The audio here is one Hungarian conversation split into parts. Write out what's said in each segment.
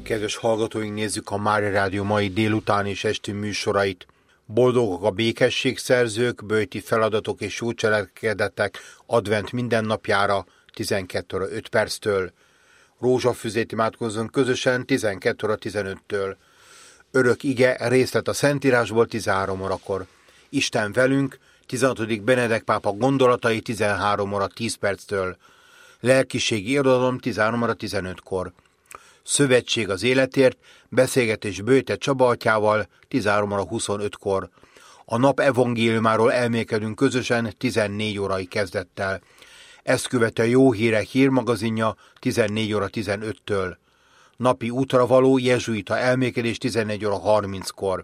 Kedves hallgatóink, nézzük a Mária Rádió mai délután és esti műsorait. Boldogok a békességszerzők, böjti feladatok és jó cselekedetek advent mindennapjára 12 óra 5 perctől. Rózsafüzét imádkozzunk közösen 12 óra 15-től. Örök ige részlet a Szentírásból 13 órakor. Isten velünk 16. Benedek pápa gondolatai 13 óra 10 perctől. Lelkiségi irodalom 13 óra 15-kor. Szövetség az életért, beszélgetés Böjte Csaba atyával 13 óra 25-kor. A nap evangéliumáról elmélkedünk közösen 14 órai kezdettel. Ezt követően Jó Hírek hírmagazinja 14 óra 15-től. Napi útra való jezsuita elmélkedés 14 óra 30-kor.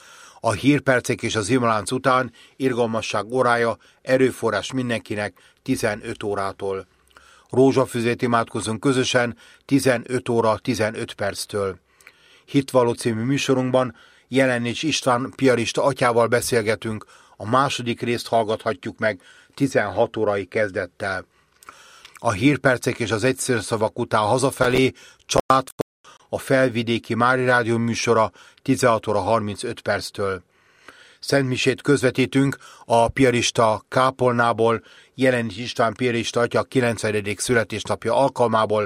A hírpercek és az imalánc után irgalmasság órája, erőforrás mindenkinek 15 órától. Rózsafüzét imádkozunk közösen 15 óra 15 perctől. Hitvaló című műsorunkban Jelenics István piarista atyával beszélgetünk, a második részt hallgathatjuk meg 16 órai kezdettel. A hírpercek és az egyszerű szavak után hazafelé családfog a Felvidéki Mária Rádió műsora 16 óra 35 perctől. Szentmisét közvetítünk a piarista kápolnából, Jelenics István piarista atya 90. születésnapja alkalmából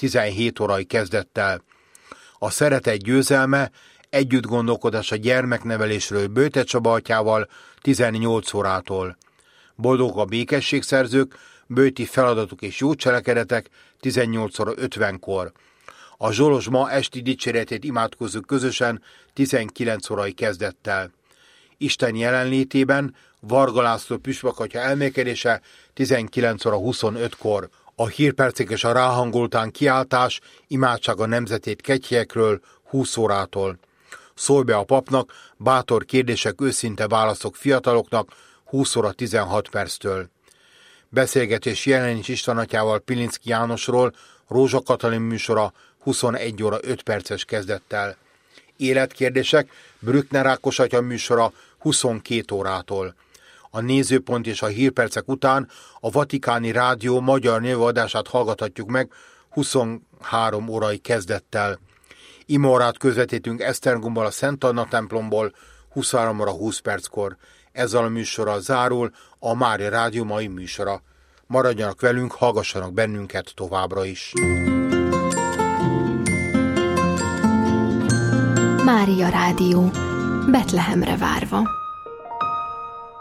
17 órai kezdettel. A szeretet győzelme, együtt gondolkodás a gyermeknevelésről Böjte Csaba atyával 18 órától. Boldogok a békességszerzők, böjti feladatok és jó cselekedetek 18 óra 50-kor. A Zsolos ma esti dicséretét imádkozzuk közösen 19 órai kezdettel. Isten jelenlétében Varga László püspök atya elmélkedése 19 óra 25-kor. A hírpercek és a ráhangoltán kiáltás, imádság a nemzetét ketyhekről 20 órától. Szólj be a papnak, bátor kérdések, őszinte válaszok fiataloknak 20 óra 16 perctől. Beszélgetés Jelenics István atyával Pilinszky Jánosról, Rózsa Katalin műsora 21 óra 5 perces kezdettel. Életkérdések, Brückner Ákos atya műsora 22 órától. A nézőpont és a hírpercek után a Vatikáni Rádió magyar nyelvadását hallgathatjuk meg 23 órai kezdettel. Imaórát közvetítünk Esztergomból a Szent Anna templomból 23 óra 20 perckor. Ezzel a műsorral zárul a Mária Rádió mai műsora. Maradjanak velünk, hallgassanak bennünket továbbra is. Mária Rádió, Betlehemre várva.